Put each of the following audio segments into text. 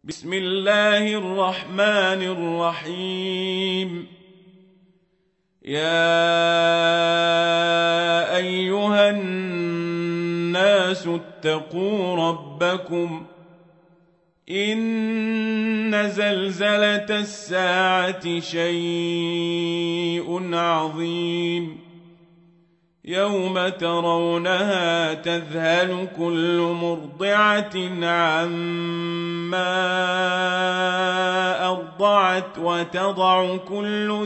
بسم الله الرحمن الرحيم. يا أيها الناس اتقوا ربكم إن زلزلة الساعة شيء عظيم يوم ترونها تذهل كل مرضعة عما أرضعت وتضع كل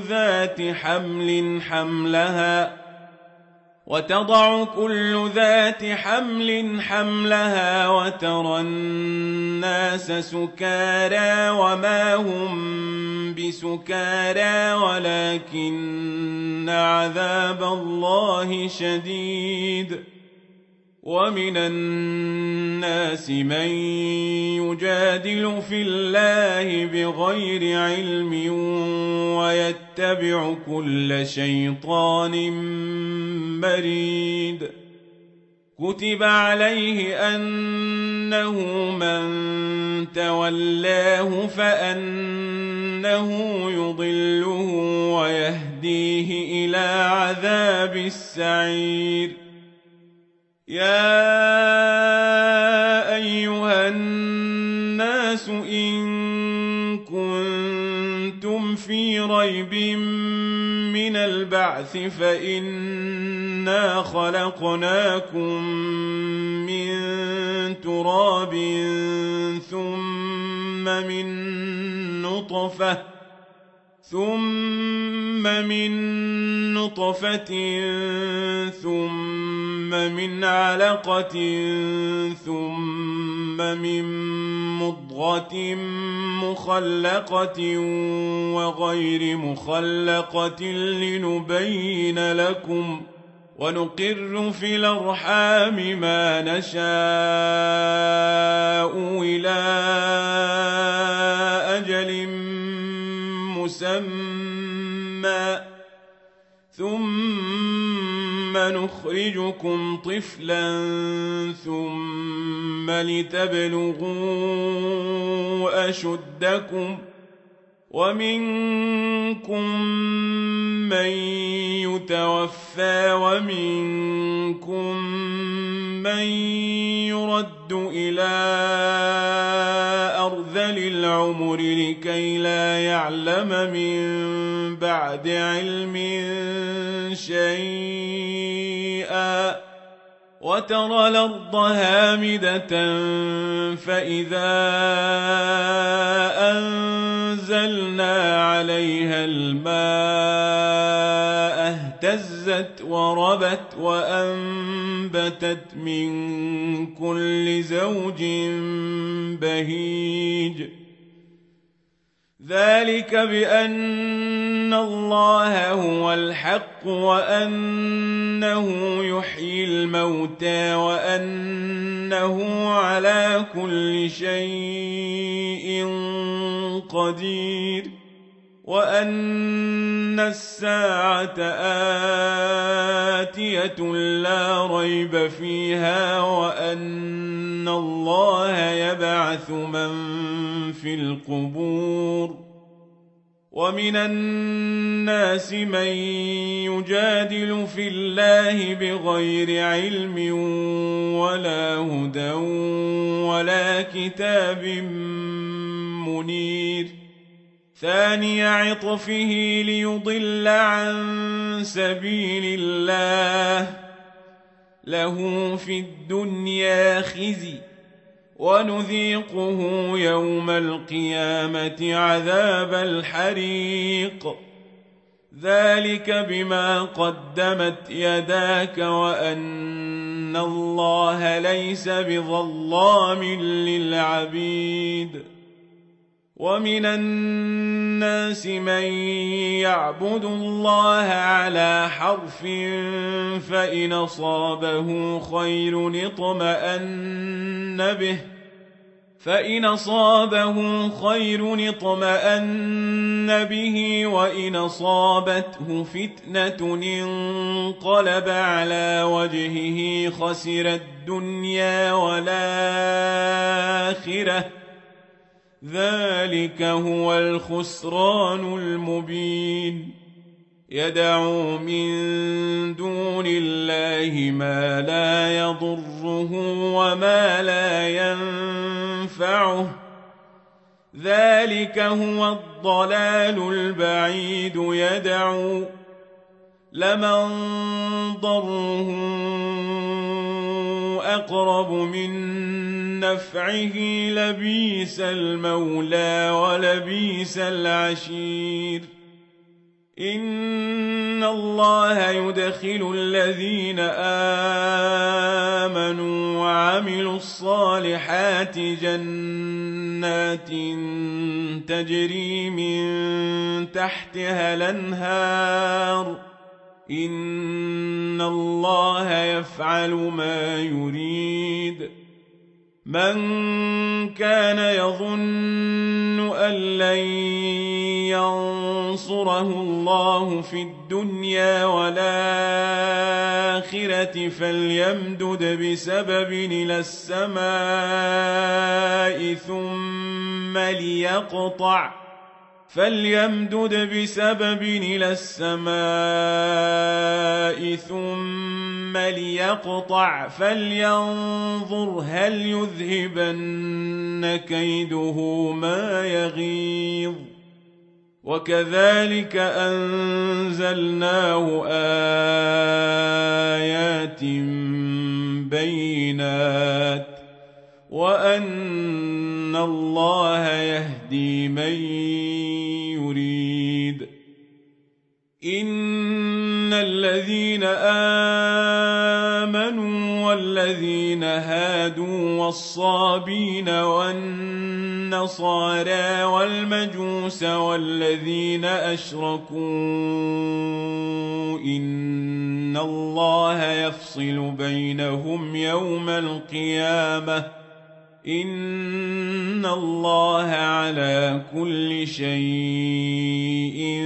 ذات حمل حملها وترى الناس سكارى وما هم بسكارى ولكن عذاب الله شديد. ومن الناس من يجادل في الله بغير علم ويتبع كل شيطان مريد. كتب عليه أنه من تولاه فأنه يضله ويهديه إلى عذاب السعير. يا أيها الناس إن كنتم في ريب من البعث فإنا خلقناكم من تراب ثم من نطفة ثم من علقة ثم من مضغة مخلقة وغير مخلقة لنبين لكم ونقر في الأرحام ما نشاء إلى أجل مسمى ثم نخرجكم طفلا ثم لتبلغوا أشدكم ومنكم من يتوفى ومنكم من يرد إلى أرذل العمر لكي لا يعلم من بعد علم شيئا. وترى الأرض هامدة فإذا أنزلنا عليها الماء اهتزت وربت وأنبتت من كل زوج بهيج. ذلك بأن الله هو الحق وأنه يحيي الموتى وأنه على كل شيء قدير وأن الساعة آتية لا ريب فيها وأن الله يبعث من في القبور. ومن الناس من يجادل في الله بغير علم ولا هدى ولا كتاب منير. ثاني عطفه ليضل عن سبيل الله له في الدنيا خزي ونذيقه يوم القيامة عذاب الحريق. ذلك بما قدمت يداك وأن الله ليس بظلام للعبيد. ومن الناس من يعبد الله على حرف فإن أصابه خير اطمأن به وإن أصابته فتنة انقلب على وجهه خسر الدنيا والآخرة ذلك هو الخسران المبين يدعو من دون الله ما لا يضره وما لا ينفعه ذلك هو الضلال البعيد يدعو لمن ضره أقرب من نفعه لبيس المولى ولبيس العشير إن الله يدخل الذين آمنوا وعملوا الصالحات جنات تجري من تحتها الأنهار إن الله يفعل ما يريد من كان يظن أن لن ينصره الله في الدنيا والآخرة فليمدد بسبب إلى السماء ثم ليقطع فلينظر هل يذهبن كيده ما يغيظ وكذلك أنزلناه آيات بينات وأن الله يهدي من يريد إن الذين آمنوا والذين هادوا والصابين والنصارى والمجوس والذين أشركوا إن الله يفصل بينهم يوم القيامة إن الله على كل شيء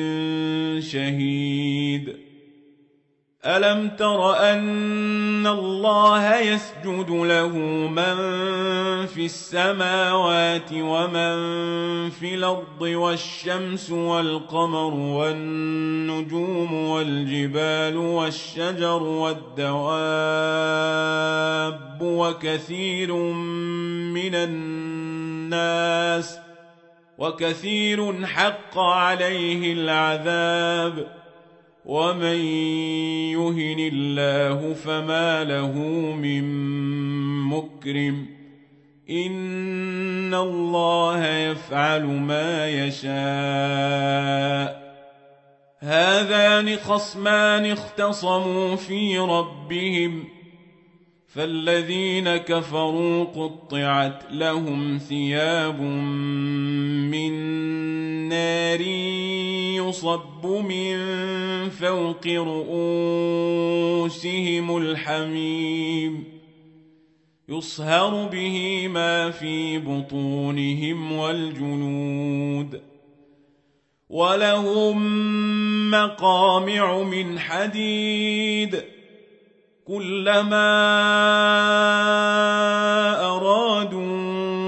شهيد ألم تر أن الله يسجد له من في السماوات ومن في الأرض والشمس والقمر والنجوم والجبال والشجر والدواب وكثير حق عليه العذاب ومن يهن الله فما له من مكرم إن الله يفعل ما يشاء هذان خصمان اختصموا في ربهم فالذين كفروا قطعت لهم ثياب من نار يصب من فوق رؤوسهم الحميم يصهر به ما في بطونهم والجنود ولهم مقامع من حديد كلما أرادوا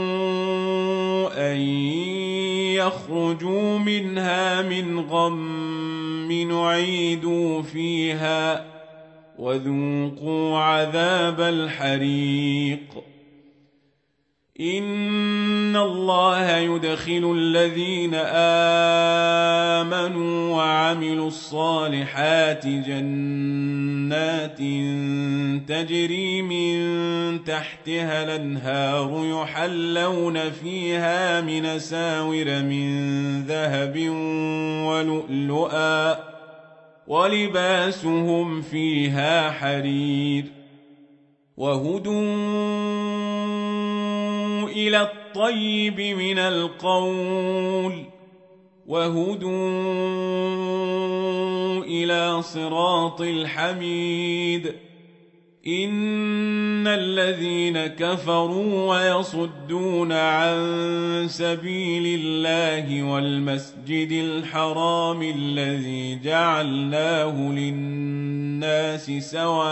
أن يخرجوا منها من غم نعيدوا فيها وذوقوا عذاب الحريق إن الله يدخل الذين آمنوا وعملوا الصالحات جنات تجري من تحتها الأنهار يحلون فيها من أساور من ذهب ولؤلؤا ولباسهم فيها حرير وهدوا إلى الطيب من القول وهدوا إلى صراط الحميد إن الذين كفروا ويصدون عن سبيل الله والمسجد الحرام الذي جعلناه للناس سواء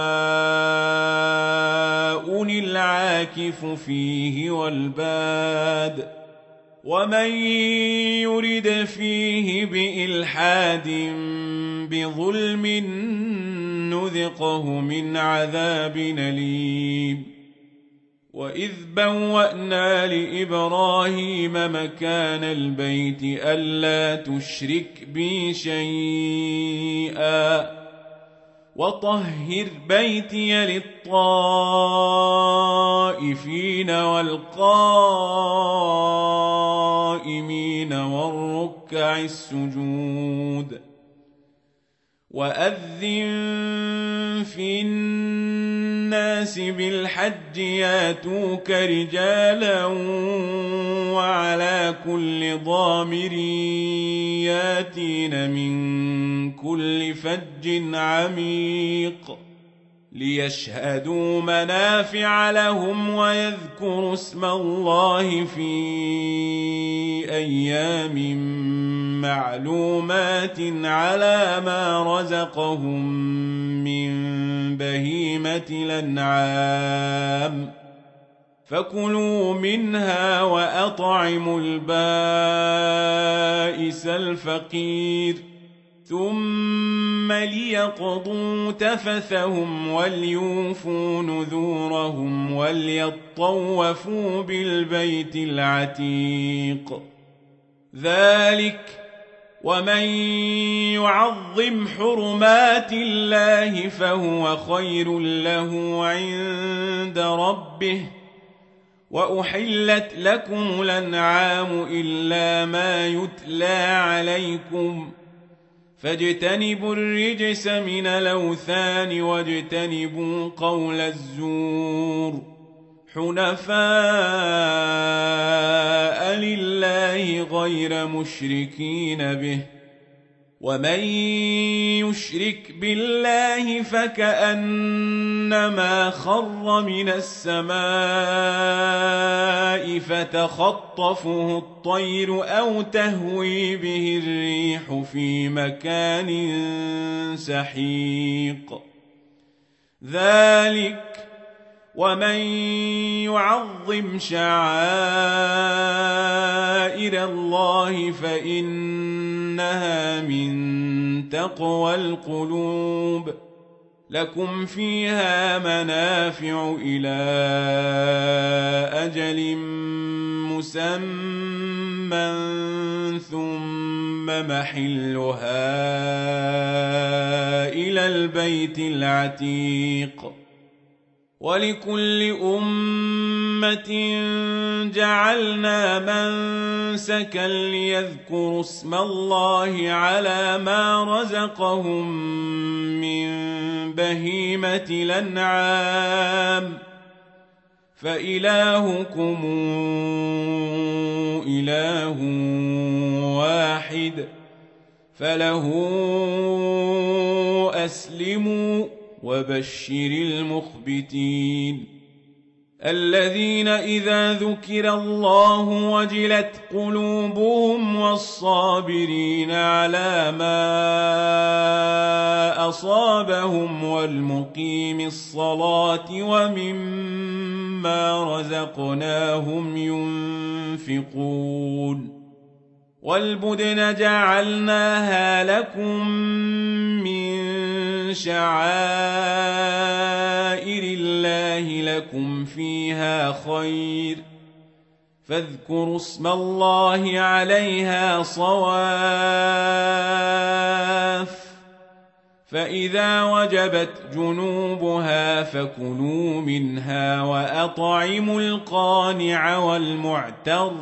العاكف فيه والباد ومن يرد فيه بإلحاد بظلم نذقه من عذاب أليم وإذ بوأنا لإبراهيم مكان البيت ألا تشرك بي شيئا وطهر بيتي للطائفين والقائمين والركع السجود وأذن في الناس بالحج ياتوك رجالا وعلى كل ضامر ياتين من كل فج عميق ليشهدوا منافع لهم ويذكروا اسم الله في أيام معلومات على ما رزقهم من بهيمة الأنعام فكلوا منها وأطعموا البائس الفقير ثم ليقضوا تفثهم وليوفوا نذورهم وليطوفوا بالبيت العتيق ذلك ومن يعظم حرمات الله فهو خير له عند ربه وأحلت لكم الأنعام إلا ما يتلى عليكم فاجتنبوا الرجس من الأوثان واجتنبوا قول الزور حنفاء لله غير مشركين به ومن يشرك بالله فكأنما خر من السماء فتخطفه الطير أو تهوي به الريح في مكان سحيق ذلك ومن يعظم شعائر الله فإنها من تقوى القلوب لكم فيها منافع إلى أجل مسمى ثم محلها إلى البيت العتيق ولكل أمة جعلنا منسكا ليذكروا اسم الله على ما رزقهم من بهيمة الأنعام فإلهكم إله واحد فله أسلموا وبشر المخبتين الذين إذا ذكر الله وجلت قلوبهم والصابرين على ما أصابهم والمقيم الصلاة ومما رزقناهم ينفقون والبدن جعلناها لكم من شعائر الله لكم فيها خير فاذكروا اسم الله عليها صواف فإذا وجبت جنوبها فكلوا منها وأطعموا القانع والمعتر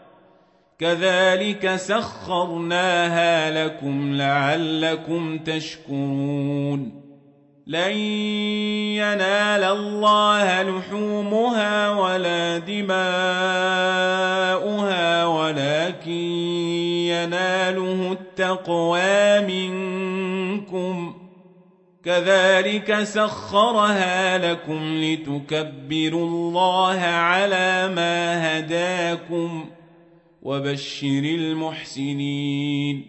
كذلك سخرناها لكم لعلكم تشكرون لن ينال الله لحومها ولا دماؤها ولكن يناله التقوى منكم كذلك سخرها لكم لتكبروا الله على ما هداكم وبشر المحسنين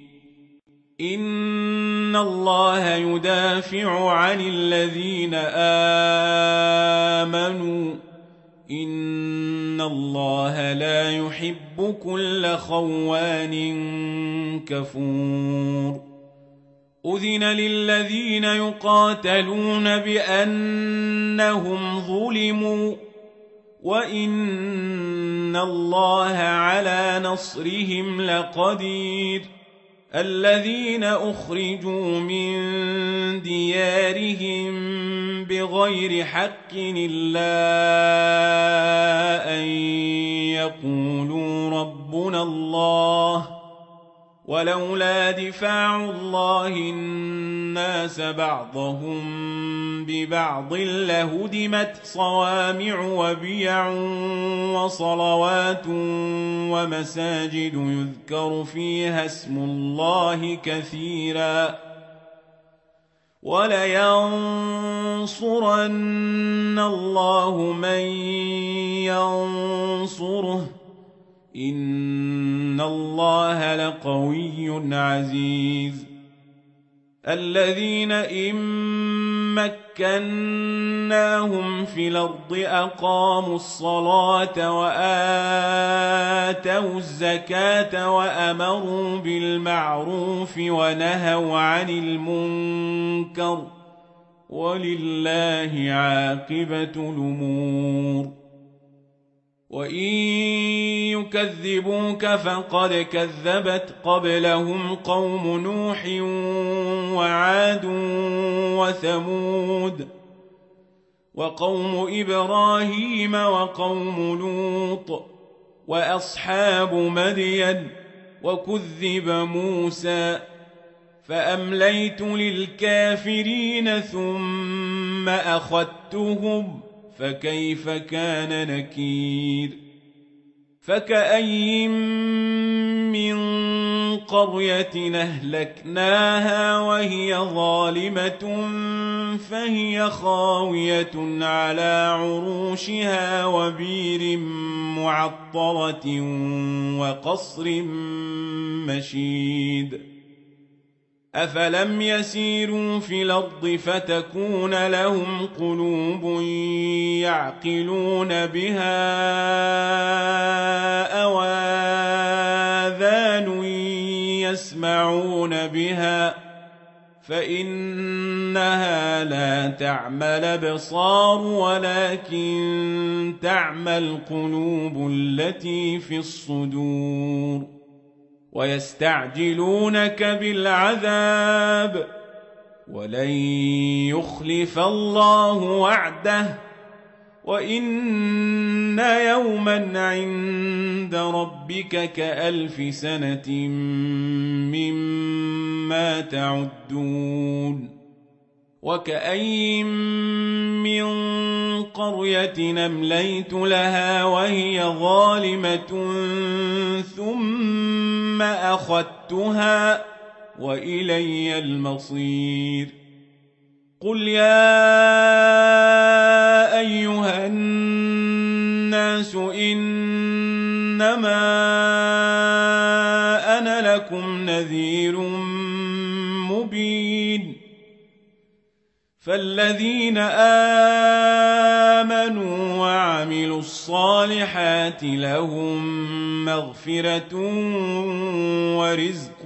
إن الله يدافع عن الذين آمنوا إن الله لا يحب كل خوان كفور أذن للذين يقاتلون بأنهم ظلموا وإن الله على نصرهم لقدير الذين أخرجوا من ديارهم بغير حق إلا أن يقولوا ربنا الله ولولا دفاع الله الناس بعضهم ببعض لهدمت صوامع وبيع وصلوات ومساجد يذكر فيها اسم الله كثيرا ولينصرن الله من ينصره إن الله لقوي عزيز الذين إن مكناهم في الأرض أقاموا الصلاة وآتوا الزكاة وأمروا بالمعروف ونهوا عن المنكر ولله عاقبة الأمور وإن يكذبوك فقد كذبت قبلهم قوم نوح وعاد وثمود وقوم إبراهيم وقوم لوط وأصحاب مدين وكذب موسى فأمليت للكافرين ثم أخذتهم فكيف كان نكير فكأي من قرية أهلكناها وهي ظالمة فهي خاوية على عروشها وبير معطرة وقصر مشيد أفلم يسيروا في الأرض فتكون لهم قلوب يعقلون بها أو آذان يسمعون بها فإنها لا تعمى الأبصار ولكن تعمى القلوب التي في الصدور ويستعجلونك بالعذاب ولن يخلف الله وعده وإن يوما عند ربك كألف سنة مما تعدون وكأي من قرية أمليت لها وهي ظالمة ثم أخذتها وإلي المصير قل يا أيها الناس إنما أنا لكم نذير مبين فالذين آمنوا وعملوا الصالحات لهم مغفرة ورزق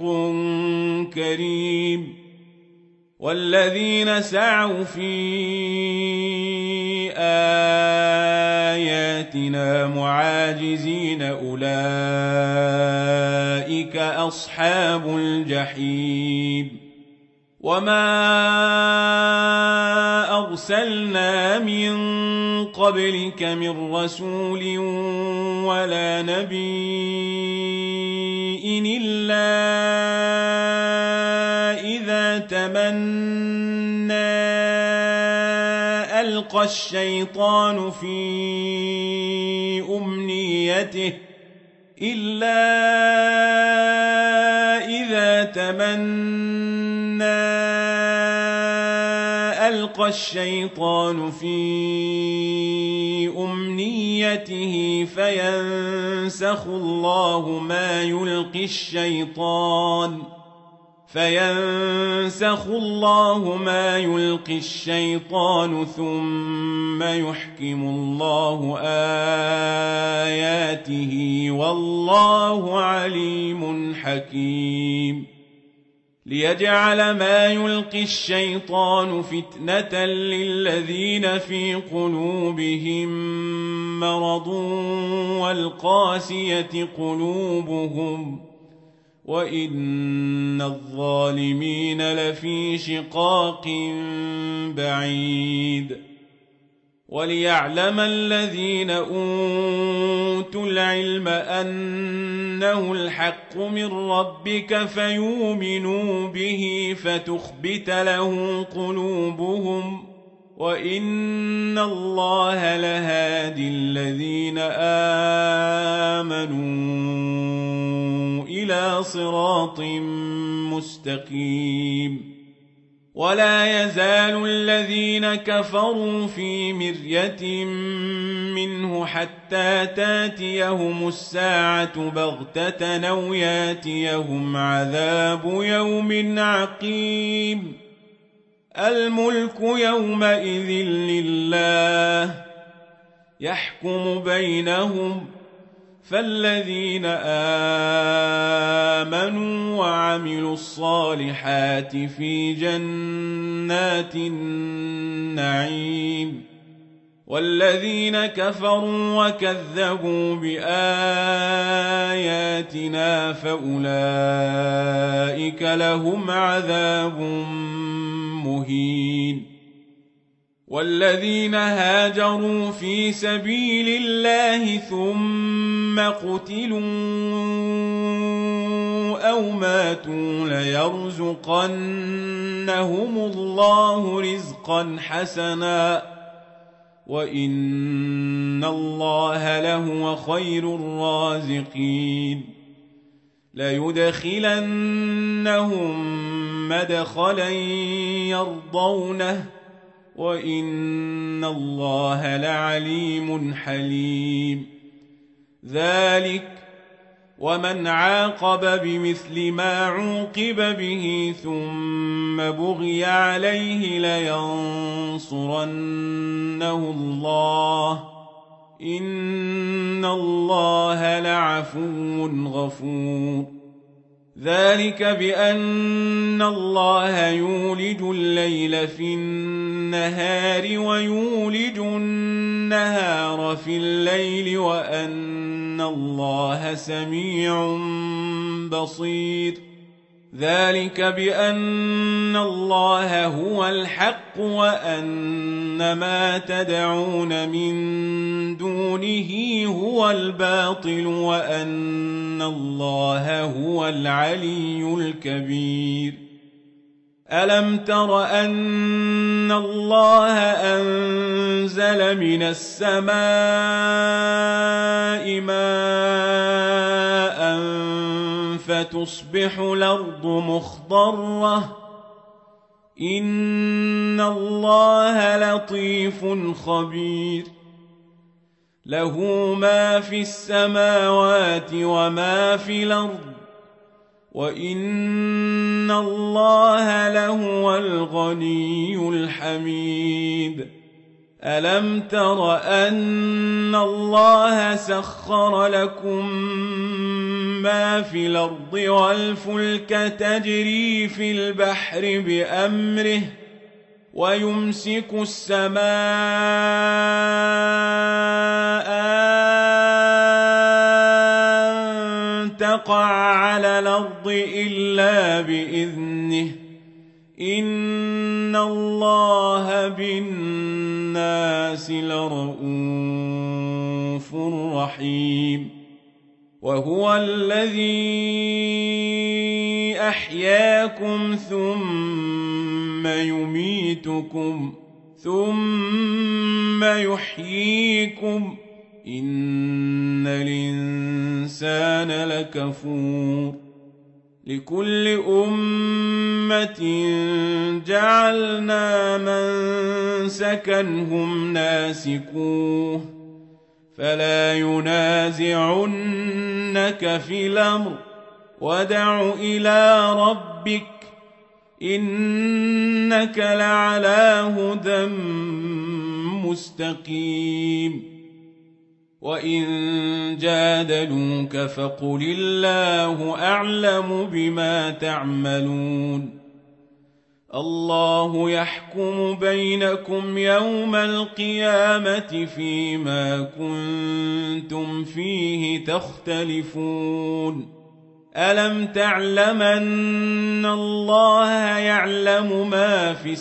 كريم والذين سعوا في آياتنا معاجزين أولئك أصحاب الجحيم وما أرسلنا من قبلك من رسول ولا نبي إلا إذا تمنى ألقى الشيطان في أمنيته فينسخ الله ما يلقي الشيطان فينسخ الله ما يلقي الشيطان ثم يحكم الله آياته والله عليم حكيم ليجعل ما يلقي الشيطان فتنة للذين في قلوبهم مرض والقاسية قلوبهم وإن الظالمين لفي شقاق بعيد وليعلم الذين أوتوا العلم أنه الحق من ربك فيؤمنوا به فتخبت له قلوبهم وإن الله لهادي الذين آمنوا إلى صراط مستقيم ولا يزال الذين كفروا في مرية منه حتى تاتيهم الساعة بغتة أو ياتيهم عذاب يوم عقيم الملك يومئذ لله يحكم بينهم فالذين آمنوا وعملوا الصالحات في جنات النعيم والذين كفروا وكذبوا بآياتنا فأولئك لهم عذاب مهين والذين هاجروا في سبيل الله ثم قتلوا أو ماتوا ليرزقنهم الله رزقا حسنا وإن الله لهو خير الرازقين ليدخلنهم مدخلا يرضونه وإن الله لعليم حليم ذلك ومن عاقب بمثل ما عوقب به ثم بغي عليه لينصرنه الله إن الله لعفو غفور ذلك بأن الله يولج الليل في النهار ويولج النهار في الليل وأن الله سميع بصير ذلك بأن الله هو الحق وأن ما تدعون من دونه هو الباطل وأن الله هو العلي الكبير ألم تر أن الله أنزل من السماء ماء فتصبح الأرض مخضرة إن الله لطيف خبير له ما في السماوات وما في الأرض وإن الله لهو الغني الحميد ألم تر أن الله سخر لكم ما في الأرض والفلك تجري في البحر بأمره ويمسك السماء أن تقع على الأرض إلا بإذنه إن الله بالناس لرؤوف رحيم وهو الذي أحياكم ثم يميتكم ثم يحييكم إن الإنسان لكفور لكل أمة جعلنا منسكا هم ناسكوه فلا ينازعنك في الأمر وادع إلى ربك إنك لعلى هدى مستقيم وإن جادلوك فقل الله أعلم بما تعملون الله يحكم بينكم يوم القيامة فيما كنتم فيه تختلفون ألم تعلم أن الله يعلم ما في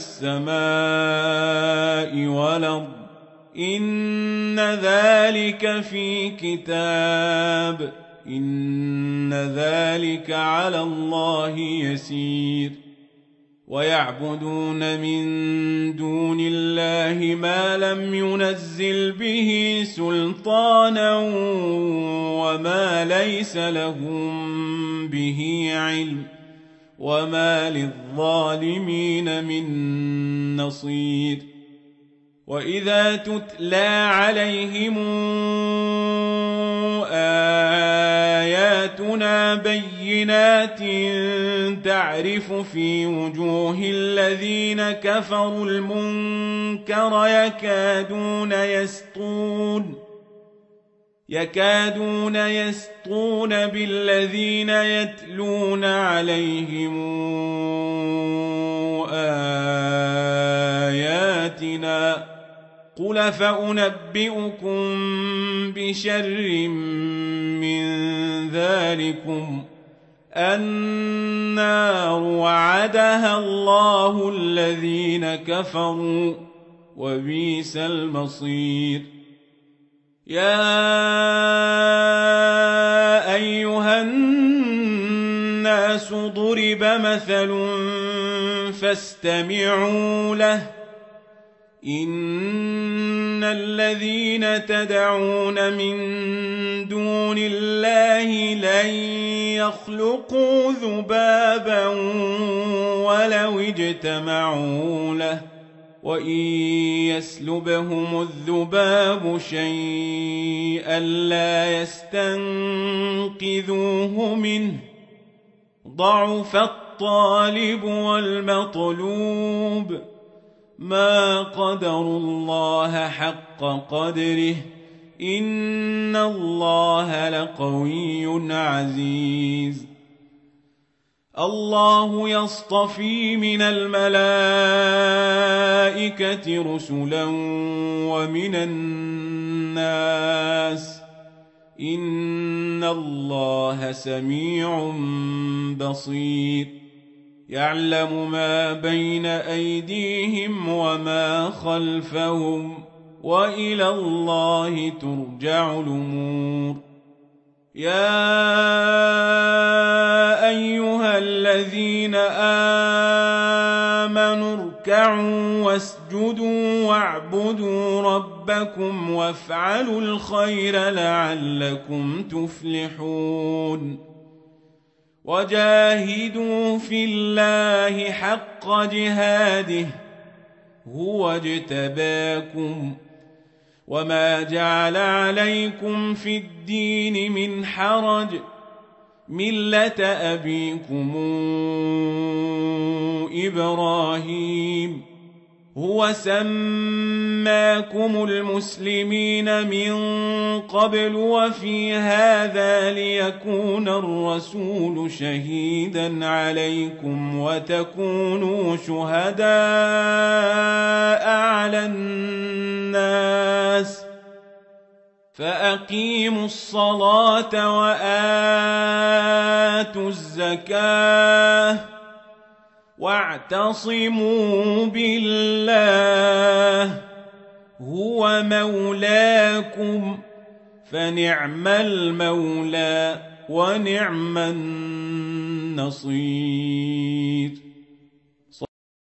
السماء والأرض إن ذلك في كتاب إن ذلك على الله يسير ويعبدون من دون الله ما لم ينزل به سلطانا وما ليس لهم به علم وما للظالمين من نصير وإذا تتلى عليهم آياتنا بينات تعرف في وجوه الذين كفروا المنكر يكادون يسطون بالذين يتلون عليهم آياتنا قل فأنبئكم بشر من ذلكم النار وعدها الله الذين كفروا وبئس المصير يا أيها الناس ضرب مثل فاستمعوا له إن الذين تدعون من دون الله لن يخلقوا ذبابا ولو اجتمعوا له وإن يسلبهم الذباب شيئا لا يستنقذوه منه ضعف الطالب والمطلوب ما قدروا الله حق قدره إن الله لقوي عزيز الله يصطفي من الملائكة رسلا ومن الناس إن الله سميع بصير يعلم ما بين أيديهم وما خلفهم وإلى الله ترجع الأمور يا أيها الذين آمنوا اركعوا واسجدوا واعبدوا ربكم وافعلوا الخير لعلكم تفلحون وجاهدوا في الله حق جهاده هو اجتباكم وما جعل عليكم في الدين من حرج ملة أبيكم إبراهيم هو سماكم المسلمين من قبل وفي هذا ليكون الرسول شهيدا عليكم وتكونوا شهداء على الناس فأقيموا الصلاة وآتوا الزكاة واعتصموا بالله هو مولاكم فنعم المولى ونعم النصير